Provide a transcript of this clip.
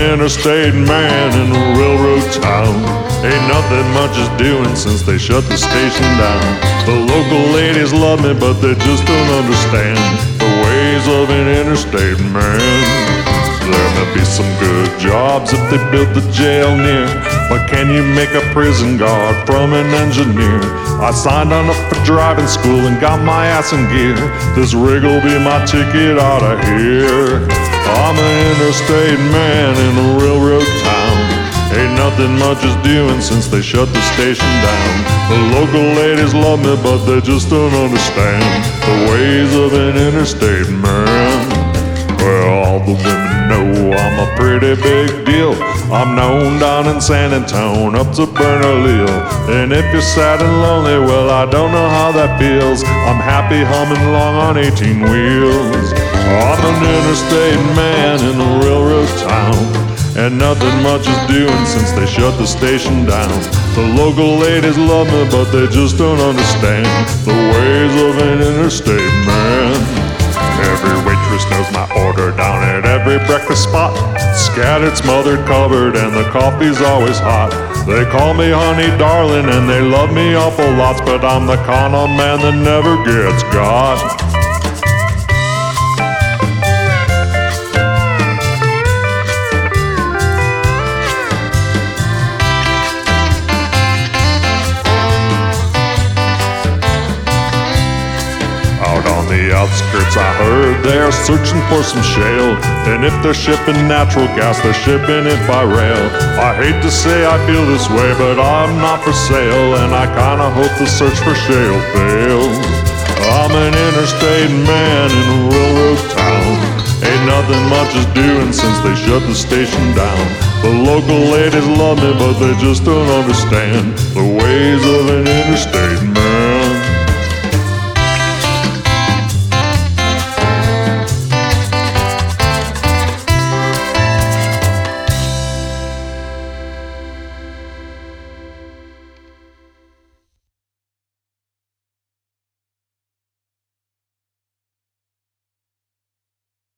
interstate man in a railroad town. Ain't nothing much is doing since they shut the station down. The local ladies love me, but they just don't understand the ways of an interstate man. There may be some good jobs if they build the jail near, but can you make a prison guard from an engineer? I signed on up for driving school and got my ass in gear. This rig will be my ticket out of here. I'm an interstate man in a railroad town. Ain't nothing much is doing since they shut the station down. The local ladies love me, but they just don't understand the ways of an interstate man. Well, all the women know I'm a pretty big deal. I'm known down in San Antonio up to Bernalillo. And if you're sad and lonely, well, I don't know how that feels. I'm happy humming along on 18 wheels. I'm an interstate man in a railroad town, and nothing much is doing since they shut the station down. The local ladies love me, but they just don't understand the ways of an interstate man. Every waitress knows my order down at every breakfast spot. Scattered, smothered, covered, and the coffee's always hot. They call me honey darling and they love me awful lots, but I'm the con man that never gets got. On the outskirts I heard they're searching for some shale, and if they're shipping natural gas, they're shipping it by rail. I hate to say I feel this way, but I'm not for sale, and I kinda hope the search for shale fails. I'm an interstate man in a railroad town. Ain't nothing much is doing since they shut the station down. The local ladies love me, but they just don't understand the ways of an interstate man.